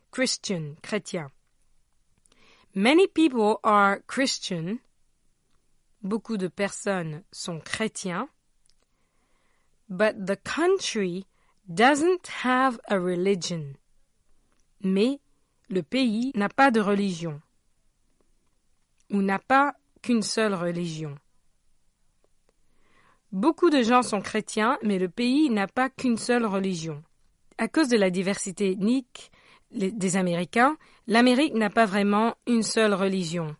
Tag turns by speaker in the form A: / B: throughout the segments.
A: Christian, chrétien. Many people are Christian. Beaucoup de personnes sont chrétiens. But the country doesn't have a religion. Mais le pays n'a pas de religion. Ou n'a pas qu'une seule religion. Beaucoup de gens sont chrétiens, mais le pays n'a pas qu'une seule religion. À cause de la diversité ethnique des Américains, l'Amérique n'a pas vraiment une seule religion.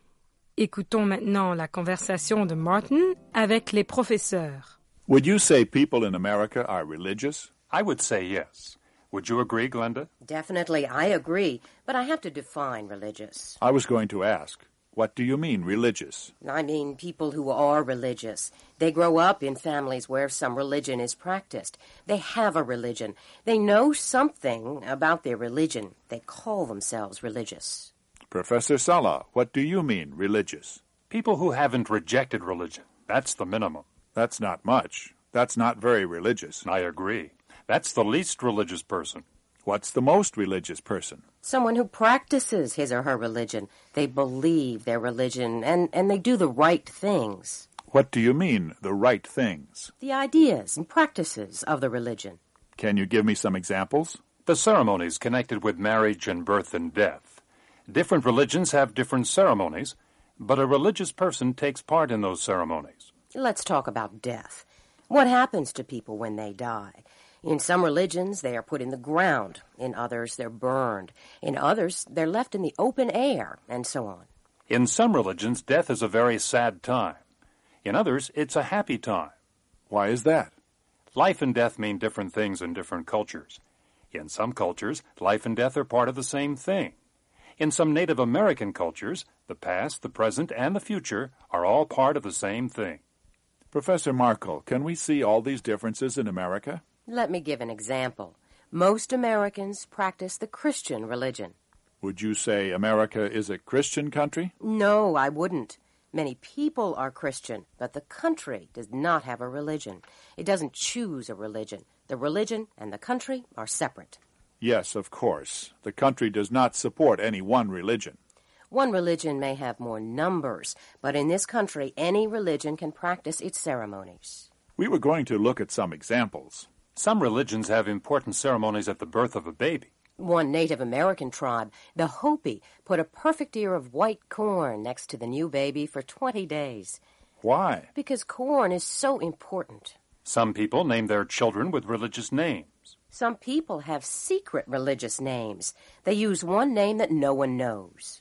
A: Écoutons maintenant la conversation de Martin avec les professeurs.
B: Would you say people in America are religious?
C: I would say yes. Would you agree, Glenda?
D: Definitely, I agree, but I have to define religious.
B: I was going to ask, what do you mean religious?
D: I mean people who are religious. They grow up in families where some religion is practiced. They have a religion. They know something about their religion. They call themselves religious.
B: Professor Sala, what do you mean religious?
C: People who haven't rejected religion. That's the minimum.
B: That's not much. That's not very religious.
C: I agree. That's the least religious person.
B: What's the most religious person?
D: Someone who practices his or her religion. They believe their religion and they do the right things.
B: What do you mean, the right things?
D: The ideas and practices of the religion.
B: Can you give me some examples?
C: The ceremonies connected with marriage and birth and death. Different religions have different ceremonies, but a religious person takes part in those ceremonies.
D: Let's talk about death. What happens to people when they die? In some religions, they are put in the ground. In others, they're burned. In others, they're left in the open air, and so on.
C: In some religions, death is a very sad time. In others, it's a happy time.
B: Why is that?
C: Life and death mean different things in different cultures. In some cultures, life and death are part of the same thing. In some Native American cultures, the past, the present, and the future are all part of the same thing.
B: Professor Markle, can we see all these differences in America?
D: Let me give an example. Most Americans practice the Christian religion.
B: Would you say America is a Christian country?
D: No, I wouldn't. Many people are Christian, but the country does not have a religion. It doesn't choose a religion. The religion and the country are separate.
B: Yes, of course. The country does not support any one religion.
D: One religion may have more numbers, but in this country, any religion can practice its ceremonies.
B: We were going to look at some examples.
C: Some religions have important ceremonies at the birth of a baby.
D: One Native American tribe, the Hopi, put a perfect ear of white corn next to the new baby for 20 days.
B: Why?
D: Because corn is so important.
C: Some people name their children with religious names.
D: Some people have secret religious names. They use one name that no one knows.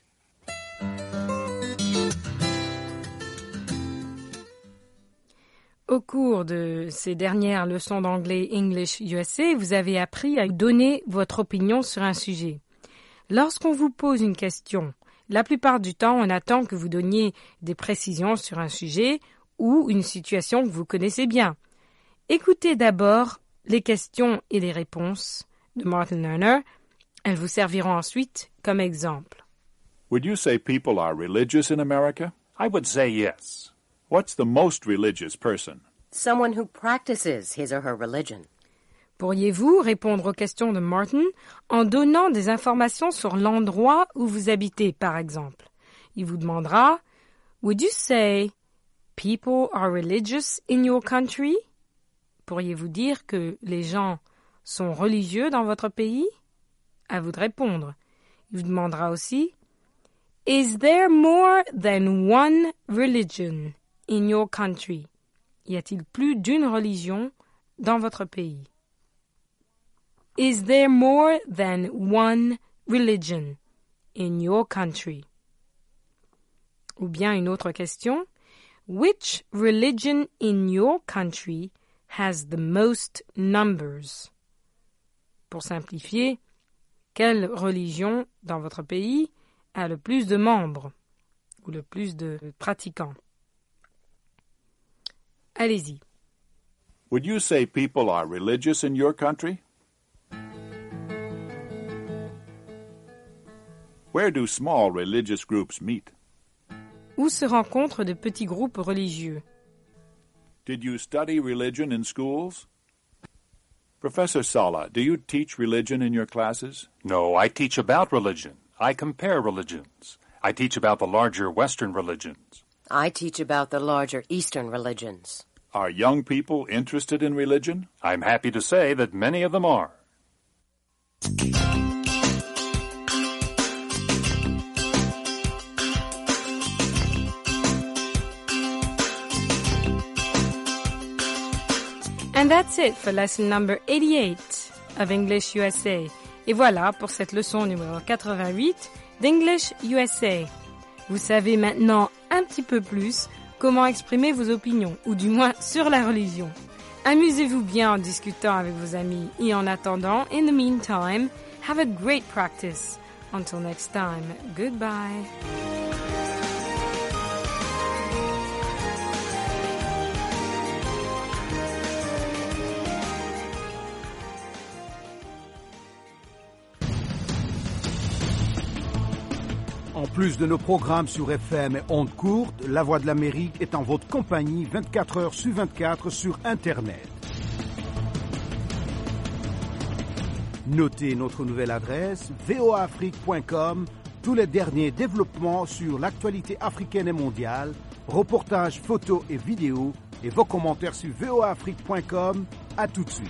A: Au cours de ces dernières leçons d'anglais English USA, vous avez appris à donner votre opinion sur un sujet. Lorsqu'on vous pose une question, la plupart du temps, on attend que vous donniez des précisions sur un sujet ou une situation que vous connaissez bien. Écoutez d'abord les questions et les réponses de Martin Lerner. Elles vous serviront ensuite comme exemple.
B: Would you say people are religious in America?
C: I would say yes.
B: What's the most religious person?
D: Someone who practices his or her religion.
A: Pourriez-vous répondre aux questions de Martin en donnant des informations sur l'endroit où vous habitez, par exemple? Il vous demandera « Would you say people are religious in your country? » Pourriez-vous dire que les gens sont religieux dans votre pays? À vous de répondre. Il vous demandera aussi « Is there more than one religion in your country? » Y a-t-il plus d'une religion dans votre pays? Is there more than one religion in your country? Ou bien une autre question. Which religion in your country has the most numbers? Pour simplifier, quelle religion dans votre pays a le plus de membres ou le plus de pratiquants? Allez-y.
B: Would you say people are religious in your country? Where do small religious groups meet?
A: Où se rencontrent de petits groupes religieux?
B: Did you study religion in schools? Professor Sala, do you teach religion in your classes?
C: No, I teach about religion. I compare religions. I teach about the larger Western religions.
D: I teach about the larger Eastern religions.
B: Are young people interested in religion?
C: I'm happy to say that many of them are.
A: And that's it for lesson number 88 of English USA. Et voilà pour cette leçon numéro 88 d'English USA. Vous savez maintenant un petit peu plus comment exprimer vos opinions, ou du moins sur la religion. Amusez-vous bien en discutant avec vos amis et en attendant, in the meantime, have a great practice. Until next time, goodbye.
E: En plus de nos programmes sur FM et ondes courtes, La Voix de l'Amérique est en votre compagnie 24 heures sur 24 sur Internet. Notez notre nouvelle adresse voaafrique.com, tous les derniers développements sur l'actualité africaine et mondiale, reportages, photos et vidéos, et vos commentaires sur voaafrique.com. À tout de suite.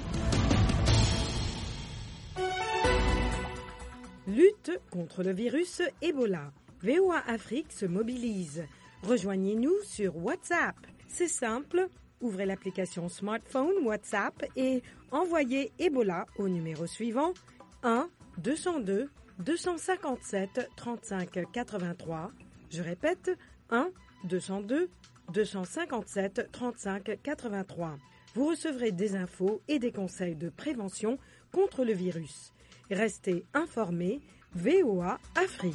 F: Lutte contre le virus Ebola. VOA Afrique se mobilise. Rejoignez-nous sur WhatsApp. C'est simple, ouvrez l'application smartphone WhatsApp et envoyez Ebola au numéro suivant 1 202 257 35 83. Je répète, 1 202 257 35 83. Vous recevrez des infos et des conseils de prévention contre le virus. Restez informés, VOA Afrique.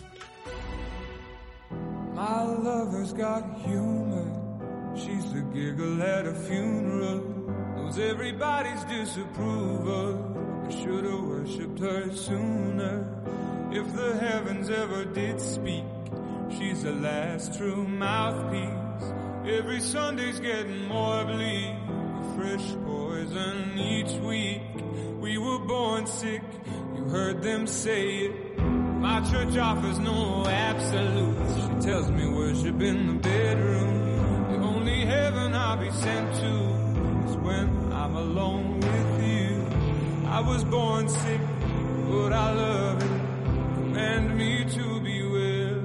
G: My lover's got humor. She's the giggle at a funeral. Knows everybody's disapproval. I should have worshipped her sooner. If the heavens ever did speak, she's the last true mouthpiece. Every Sunday's getting more bleak. Fresh poison each week. We were born sick, you heard them say it. My church offers no absolutes. She tells me worship in the bedroom. The only heaven I'll be sent to is when I'm alone with you. I was born sick, but I love it. Command me to be well.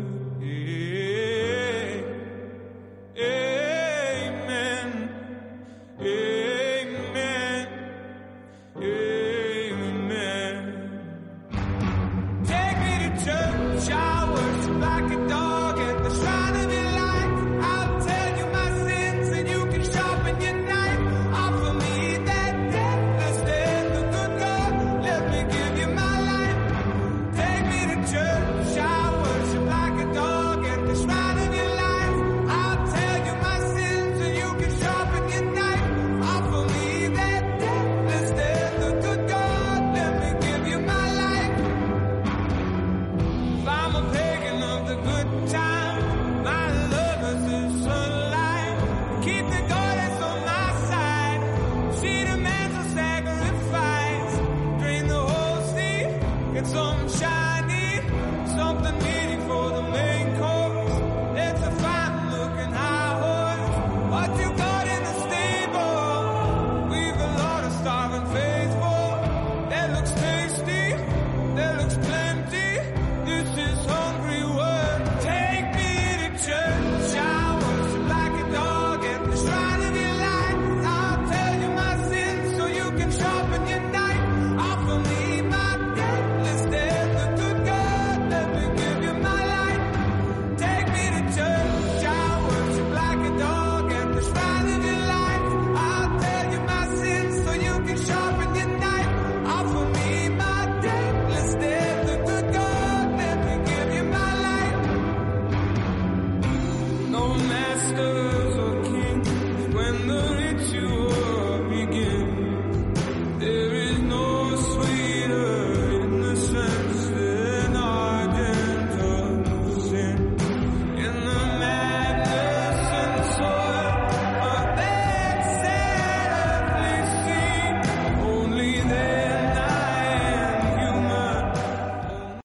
G: Amen. Amen. Church, I worship like a dog at the shrine of your life. I'll tell you my sins and you can sharpen your knife. Offer me that deathless death, the good God, let me give you my life. Take me to church, I worship like a dog at the shrine of your life. I'll tell you my sins and you can sharpen your knife. Offer me that deathless death, the good God, let me give you my life. I'm a pagan of the good time. My lover's the sunlight. Keep the goddess on my side. She demands a sacrifice. Drain the whole sea. Get something shiny, something meaty for the man.